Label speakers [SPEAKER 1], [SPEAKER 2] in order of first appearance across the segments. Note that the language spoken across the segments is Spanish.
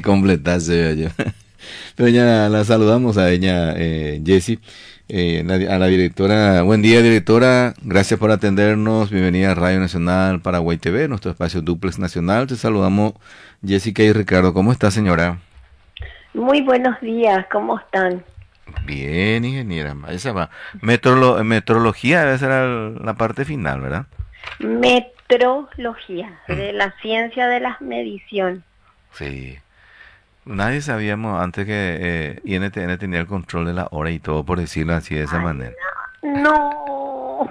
[SPEAKER 1] Completarse yo. Pero ya la saludamos a ella, Jessie, a la directora. Buen día, directora. Gracias por atendernos. Bienvenida a Radio Nacional Paraguay TV, nuestro espacio Duplex Nacional. Te saludamos, Jessica y Ricardo. ¿Cómo está, señora?
[SPEAKER 2] Muy buenos días, ¿cómo están?
[SPEAKER 1] Bien, ingeniera. Esa va. Metrología debe ser la parte final, ¿verdad?
[SPEAKER 2] Metrología, de la ciencia de las mediciones.
[SPEAKER 1] Sí. Nadie sabíamos antes que INTN tenía el control de la hora y todo, por decirlo así de esa
[SPEAKER 2] Ay,
[SPEAKER 1] manera.
[SPEAKER 2] no.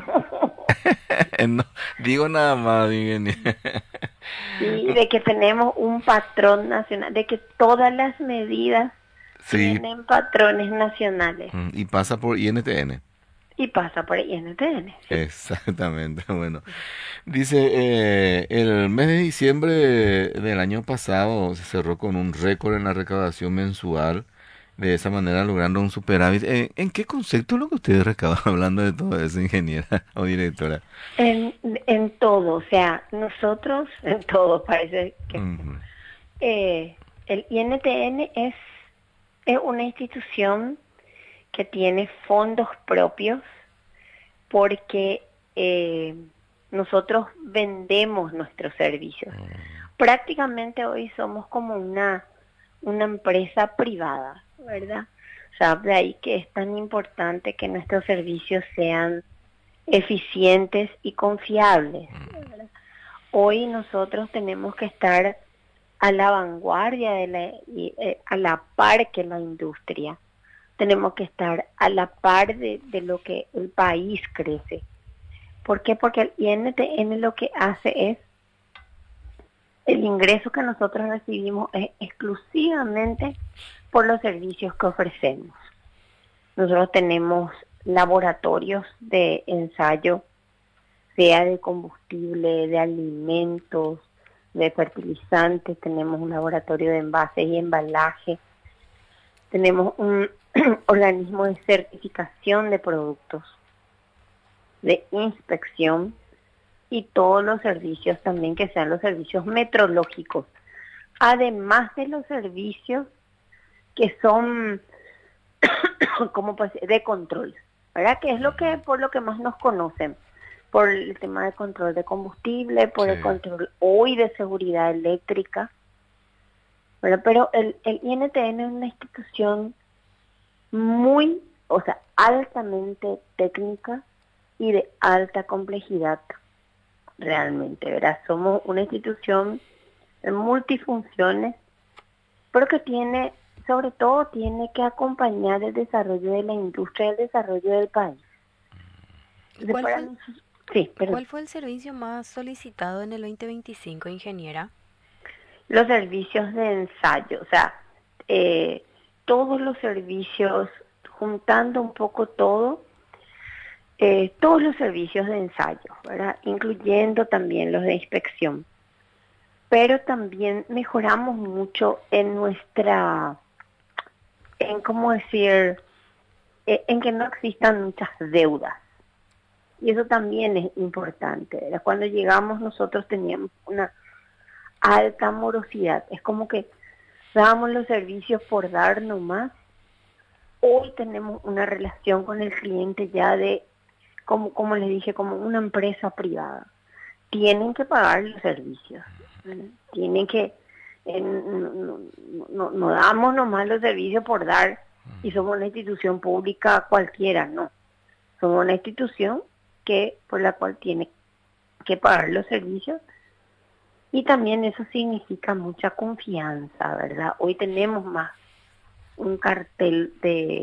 [SPEAKER 1] No, digo nada más, ingeniera.
[SPEAKER 2] Sí, de que tenemos un patrón nacional, de que todas las medidas
[SPEAKER 1] Sí,
[SPEAKER 2] tienen patrones nacionales
[SPEAKER 1] y pasa por INTN.
[SPEAKER 2] y pasa por INTN, sí.
[SPEAKER 1] Exactamente, bueno. Dice, el mes de diciembre del año pasado se cerró con un récord en la recaudación mensual, de esa manera logrando un superávit. ¿En qué concepto es lo que ustedes recaudan hablando de todo eso, ingeniera o directora?
[SPEAKER 2] En todo, o sea, nosotros, en todo, parece que
[SPEAKER 1] Ujú.
[SPEAKER 2] el INTN es una institución que tiene fondos propios porque nosotros vendemos nuestros servicios. Prácticamente hoy somos como una empresa privada, ¿verdad? O sea, de ahí que es tan importante que nuestros servicios sean eficientes y confiables, ¿verdad? Hoy nosotros tenemos que estar a la vanguardia a la par que la industria. Tenemos que estar a la par de lo que el país crece. ¿Por qué? Porque el INTN lo que hace es, el ingreso que nosotros recibimos es exclusivamente por los servicios que ofrecemos. Nosotros tenemos laboratorios de ensayo, sea de combustible, de alimentos, de fertilizantes, tenemos un laboratorio de envases y embalaje, tenemos un organismo de certificación de productos, de inspección y todos los servicios también que sean los servicios metrológicos, además de los servicios que son como pues de control, ¿verdad? Que es lo que por lo que más nos conocen, por el tema de control de combustible, por
[SPEAKER 1] Sí.
[SPEAKER 2] el control hoy de seguridad eléctrica, ¿verdad? Pero el INTN es una institución muy, o sea, altamente técnica y de alta complejidad realmente, ¿verdad? Somos una institución de multifunciones, pero que tiene, sobre todo, tiene que acompañar el desarrollo de la industria y el desarrollo del país. De
[SPEAKER 3] ¿Cuál
[SPEAKER 2] para
[SPEAKER 3] fue,
[SPEAKER 2] nosotros, sí, perdón.
[SPEAKER 3] ¿Cuál fue el servicio más solicitado en el 2025, ingeniera?
[SPEAKER 2] Los servicios de ensayo, o sea, eh, todos los servicios, juntando un poco todo, todos los servicios de ensayo, ¿verdad? Incluyendo también los de inspección. Pero también mejoramos mucho en en cómo decir, en que no existan muchas deudas. Y eso también es importante, ¿verdad? Cuando llegamos nosotros teníamos una alta morosidad. Es como que dábamos los servicios por dar nomás. Hoy tenemos una relación con el cliente ya de, como les dije, como una empresa privada. Tienen que pagar los servicios. ¿Verdad? Tienen que, no damos nomás los servicios por dar y somos una institución pública cualquiera, no. Somos una institución que por la cual tiene que pagar los servicios. Y también eso significa mucha confianza, ¿verdad? Hoy tenemos más un cartel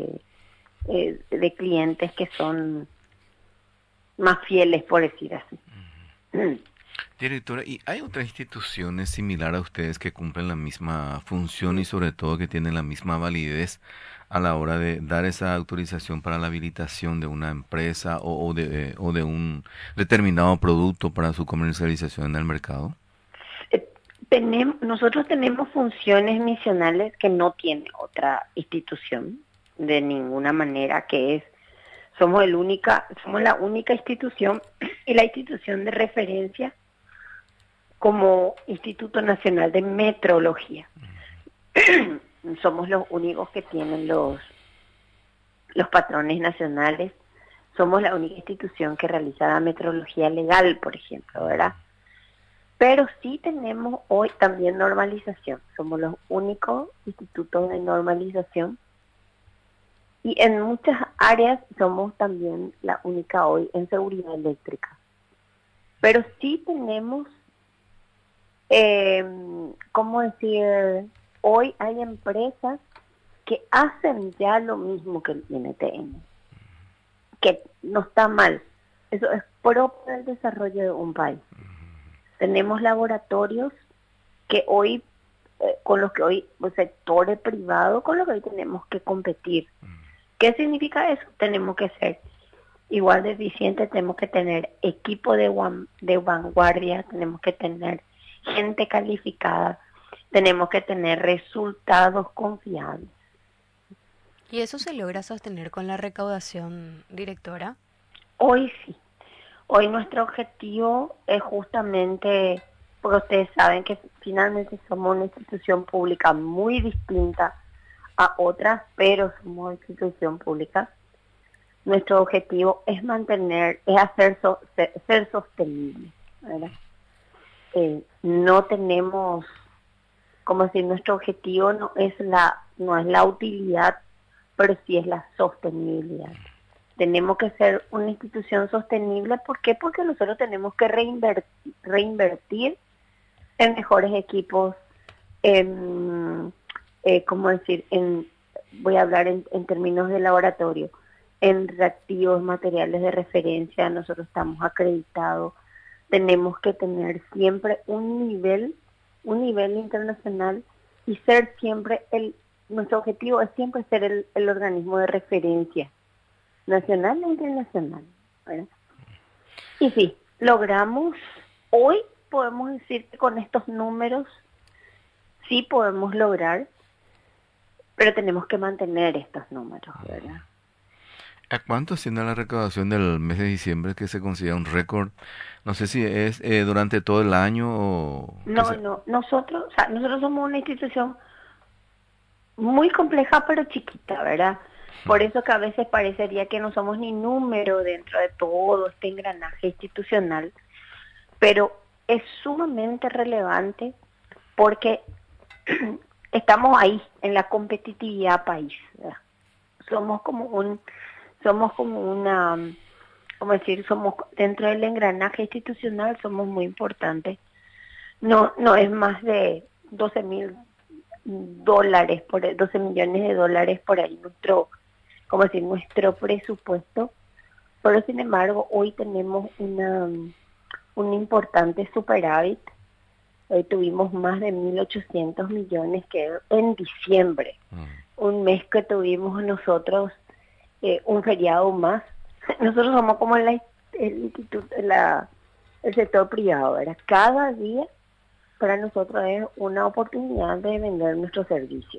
[SPEAKER 2] de clientes que son más fieles, por decir así.
[SPEAKER 1] Directora, ¿y hay otras instituciones similares a ustedes que cumplen la misma función y sobre todo que tienen la misma validez a la hora de dar esa autorización para la habilitación de una empresa o de un determinado producto para su comercialización en el mercado?
[SPEAKER 2] Nosotros tenemos funciones misionales que no tiene otra institución de ninguna manera, que es, somos la única institución y la institución de referencia como Instituto Nacional de Metrología. Somos los únicos que tienen los patrones nacionales. Somos la única institución que realiza la metrología legal, por ejemplo, ¿verdad? Pero sí tenemos hoy también normalización. Somos los únicos institutos de normalización. Y en muchas áreas somos también la única hoy en seguridad eléctrica. Pero sí tenemos, ¿cómo decir? Hoy hay empresas que hacen ya lo mismo que el INTN, que no está mal. Eso es propio del desarrollo de un país. Tenemos laboratorios que hoy, con los que hoy, el sector privado, con los que hoy tenemos que competir. ¿Qué significa eso? Tenemos que ser igual de eficientes, tenemos que tener equipo de vanguardia, tenemos que tener gente calificada, tenemos que tener resultados confiables.
[SPEAKER 3] ¿Y eso se logra sostener con la recaudación, directora?
[SPEAKER 2] Hoy sí. Hoy nuestro objetivo es justamente, porque ustedes saben que finalmente somos una institución pública muy distinta a otras, pero somos una institución pública. Nuestro objetivo es ser sostenible, ¿verdad? No tenemos, como decir, nuestro objetivo no es la utilidad, pero sí es la sostenibilidad. Tenemos que ser una institución sostenible. ¿Por qué? Porque nosotros tenemos que reinvertir en mejores equipos, voy a hablar en términos de laboratorio, en reactivos, materiales de referencia. Nosotros estamos acreditados. Tenemos que tener siempre un nivel internacional y ser siempre nuestro objetivo es siempre ser el organismo de referencia nacional e internacional, ¿verdad? Y sí, hoy podemos decir que con estos números sí podemos lograr, pero tenemos que mantener estos números, ¿verdad?
[SPEAKER 1] ¿A cuánto asciende la recaudación del mes de diciembre, que se considera un récord? No sé si es durante todo el año o...
[SPEAKER 2] No, nosotros somos una institución muy compleja pero chiquita, ¿verdad? Por eso que a veces parecería que no somos ni número dentro de todo este engranaje institucional, pero es sumamente relevante porque estamos ahí en la competitividad país, ¿verdad? Somos como somos dentro del engranaje institucional, somos muy importantes. No es más de $12 millones de dólares por ahí nuestro presupuesto, pero sin embargo hoy tenemos un importante superávit. Hoy tuvimos más de 1.800 millones que en diciembre, un mes que tuvimos nosotros un feriado más. Nosotros somos como el sector privado, ¿verdad? Cada día para nosotros es una oportunidad de vender nuestro servicio.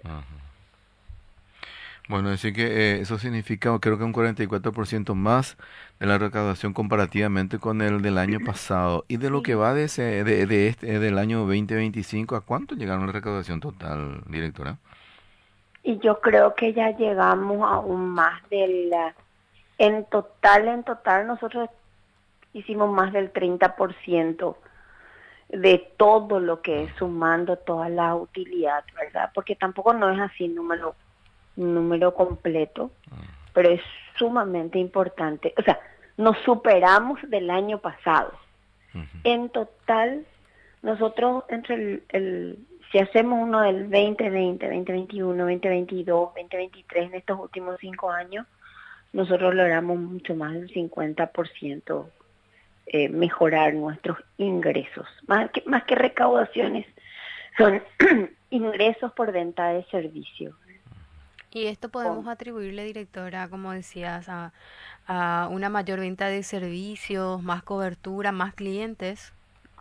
[SPEAKER 1] Bueno, decir que eso significa, creo que un 44% más de la recaudación comparativamente con el del año pasado. Y de lo que va del año 2025, ¿a cuánto llegaron la recaudación total, directora?
[SPEAKER 2] Y yo creo que ya llegamos aún más en total nosotros hicimos más del 30% de todo lo que es sumando toda la utilidad, ¿verdad? Porque tampoco no es así número completo, pero es sumamente importante. O sea, nos superamos del año pasado. En total, nosotros entre si hacemos uno del 2020, 2021, 2022, 2023, en estos últimos 5 años, nosotros logramos mucho más del 50% mejorar nuestros ingresos. Más que recaudaciones, son ingresos por venta de servicios.
[SPEAKER 3] Y esto podemos atribuirle, directora, como decías, a una mayor venta de servicios, más cobertura, más clientes.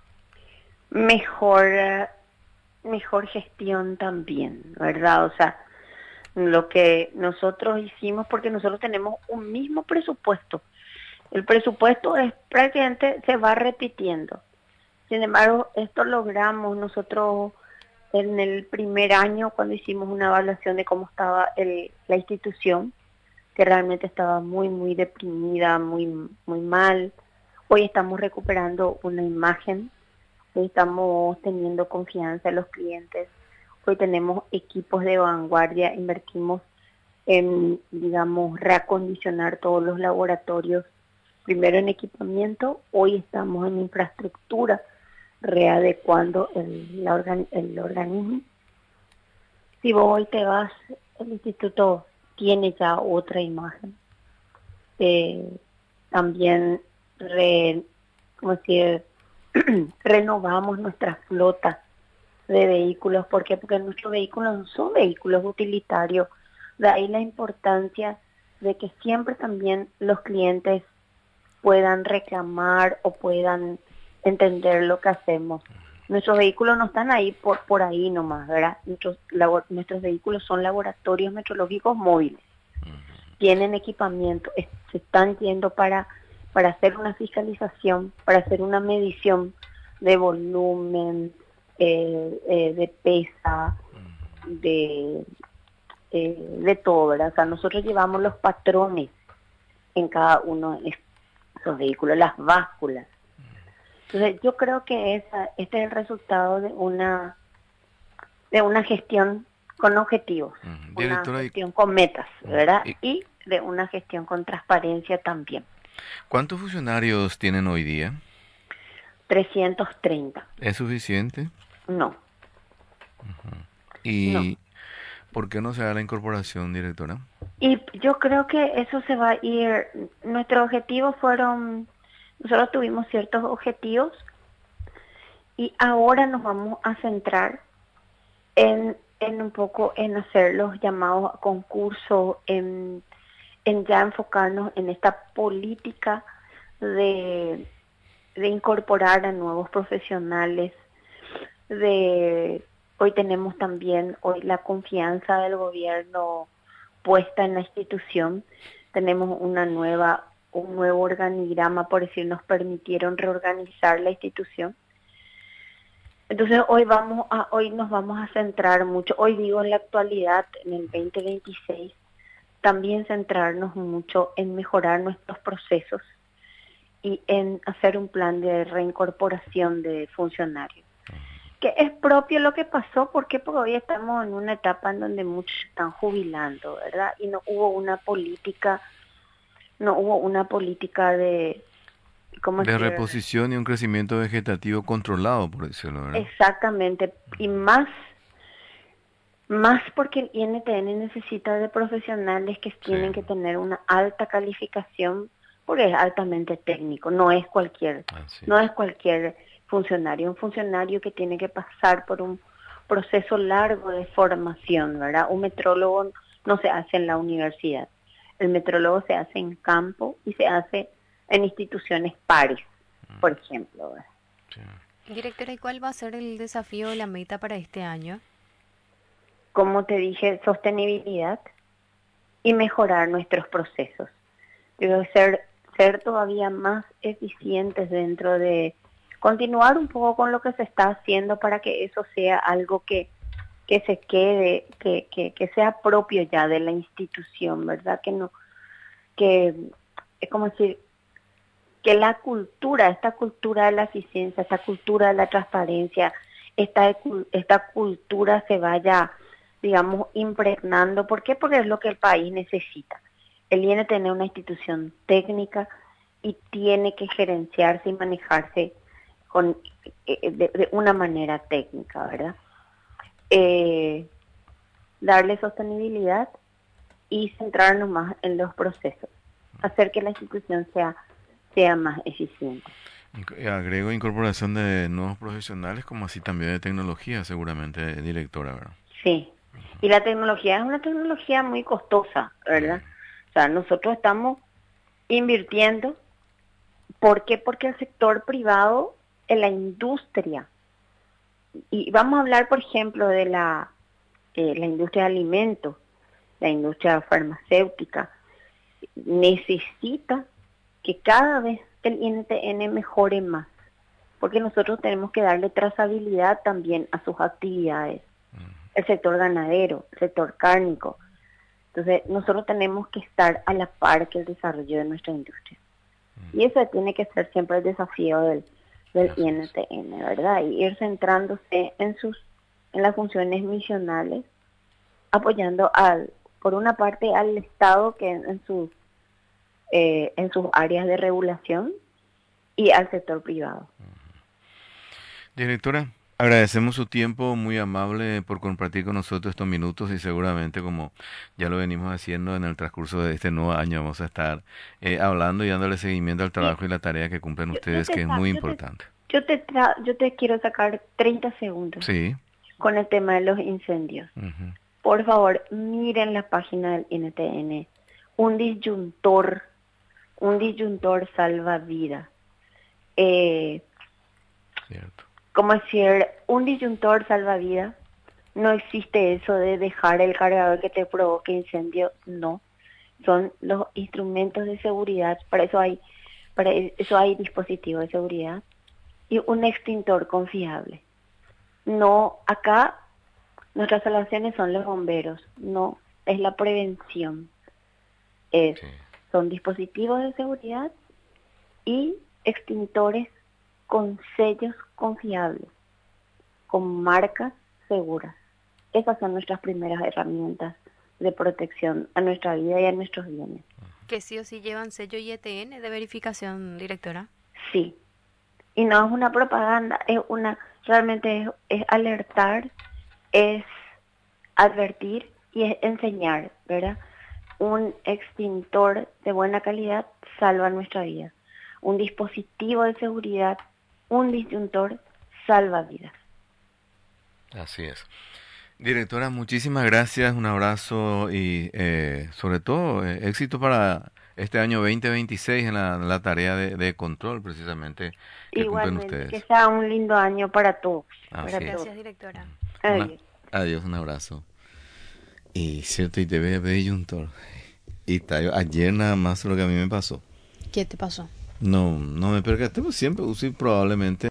[SPEAKER 2] Mejor gestión también, ¿verdad? O sea, lo que nosotros hicimos, porque nosotros tenemos un mismo presupuesto. El presupuesto es prácticamente se va repitiendo. Sin embargo, esto logramos nosotros en el primer año, cuando hicimos una evaluación de cómo estaba la institución, que realmente estaba muy, muy deprimida, muy, muy mal. Hoy estamos recuperando una imagen, hoy estamos teniendo confianza en los clientes, hoy tenemos equipos de vanguardia, invertimos en, digamos, reacondicionar todos los laboratorios, primero en equipamiento, hoy estamos en infraestructura, readecuando el organismo. Si vos hoy te vas, el instituto tiene ya otra imagen. También, como decir, renovamos nuestra flota de vehículos. ¿Por qué? Porque nuestros vehículos no son vehículos utilitarios. De ahí la importancia de que siempre también los clientes puedan reclamar o puedan entender lo que hacemos. Nuestros vehículos no están ahí por ahí nomás, ¿verdad? Nuestros vehículos son laboratorios metrológicos móviles. Tienen equipamiento, se están yendo para hacer una fiscalización, para hacer una medición de volumen, de pesa, de todo, ¿verdad? O sea, nosotros llevamos los patrones en cada uno de esos vehículos, las básculas. Entonces, yo creo que este es el resultado de una gestión con objetivos, una gestión con metas, ¿verdad? Y de una gestión con transparencia también.
[SPEAKER 1] ¿Cuántos funcionarios tienen hoy día?
[SPEAKER 2] 330.
[SPEAKER 1] ¿Es suficiente?
[SPEAKER 2] No.
[SPEAKER 1] ¿Y
[SPEAKER 2] no.
[SPEAKER 1] por qué no se da la incorporación, directora?
[SPEAKER 2] Y yo creo que eso se va a ir. Nuestros objetivos nosotros tuvimos ciertos objetivos y ahora nos vamos a centrar en un poco en hacer los llamados a concursos, en ya enfocarnos en esta política de incorporar a nuevos profesionales. Hoy tenemos también la confianza del gobierno puesta en la institución. Tenemos un nuevo organigrama, por decir, nos permitieron reorganizar la institución. Entonces hoy nos vamos a centrar mucho, hoy digo en la actualidad, en el 2026, también centrarnos mucho en mejorar nuestros procesos y en hacer un plan de reincorporación de funcionarios. Que es propio lo que pasó, porque hoy estamos en una etapa en donde muchos están jubilando, ¿verdad? Y no hubo una política de
[SPEAKER 1] reposición y un crecimiento vegetativo controlado, por decirlo, ¿verdad?
[SPEAKER 2] Exactamente, y más porque el INTN necesita de profesionales que tienen que tener una alta calificación, porque es altamente técnico, no es cualquier funcionario, un funcionario que tiene que pasar por un proceso largo de formación, ¿verdad? Un metrólogo no se hace en la universidad, el metrólogo se hace en campo y se hace en instituciones pares, por ejemplo, ¿verdad?
[SPEAKER 3] Sí. Directora, ¿y cuál va a ser el desafío o la meta para este año?
[SPEAKER 2] Como te dije, sostenibilidad y mejorar nuestros procesos. Debe ser todavía más eficientes dentro de continuar un poco con lo que se está haciendo para que eso sea algo que se quede, que sea propio ya de la institución, ¿verdad? Que es como decir, que esta cultura de la eficiencia, esta cultura de la transparencia, esta cultura se vaya, digamos, impregnando. ¿Por qué? Porque es lo que el país necesita. El INE tiene una institución técnica y tiene que gerenciarse y manejarse de una manera técnica, ¿verdad? Darle sostenibilidad y centrarnos más en los procesos, hacer que la institución sea más eficiente.
[SPEAKER 1] Agrego incorporación de nuevos profesionales, como así también de tecnología, seguramente, directora, ¿verdad?
[SPEAKER 2] Sí, y la tecnología es una tecnología muy costosa, ¿verdad? O sea, nosotros estamos invirtiendo. ¿Por qué? Porque el sector privado, en la industria, y vamos a hablar, por ejemplo, de la industria de alimentos, la industria farmacéutica, necesita que cada vez el INTN mejore más. porque nosotros tenemos que darle trazabilidad también a sus actividades. El sector ganadero, el sector cárnico. Entonces, nosotros tenemos que estar a la par que el desarrollo de nuestra industria. Y eso tiene que ser siempre el desafío del INTN, ¿verdad? Y ir centrándose en las funciones misionales, apoyando por una parte al Estado que en sus áreas de regulación y al sector privado.
[SPEAKER 1] Directora, agradecemos su tiempo, muy amable por compartir con nosotros estos minutos y seguramente como ya lo venimos haciendo en el transcurso de este nuevo año vamos a estar hablando y dándole seguimiento al trabajo y la tarea que cumplen ustedes, que es muy importante.
[SPEAKER 2] Yo te quiero sacar 30 segundos con el tema de los incendios. Por favor, miren la página del INTN. Un disyuntor salva vida.
[SPEAKER 1] Cierto.
[SPEAKER 2] Como decir, un disyuntor salva vida. No existe eso de dejar el cargador que te provoque incendio, no. Son los instrumentos de seguridad, para eso hay dispositivos de seguridad y un extintor confiable. No, acá nuestras salvaciones son los bomberos, no, es la prevención. Son dispositivos de seguridad y extintores con sellos confiables, con marcas seguras. Esas son nuestras primeras herramientas de protección a nuestra vida y a nuestros bienes.
[SPEAKER 3] Que sí o sí llevan sello IETN de verificación, directora.
[SPEAKER 2] Sí, y no es una propaganda, realmente es alertar, es advertir y es enseñar, ¿verdad? Un extintor de buena calidad salva nuestra vida. Un dispositivo de seguridad, un disyuntor salva vidas.
[SPEAKER 1] Así es. Directora, muchísimas gracias, un abrazo y sobre todo éxito para este año 2026 en la tarea de control precisamente que cumplen ustedes.
[SPEAKER 2] Que sea un lindo año para todos.
[SPEAKER 3] Gracias, directora.
[SPEAKER 1] Adiós, un abrazo. Y cierto, y te ve disyuntor. Y ayer nada más lo que a mí me pasó.
[SPEAKER 3] ¿Qué te pasó?
[SPEAKER 1] No me percaté, pues siempre usé probablemente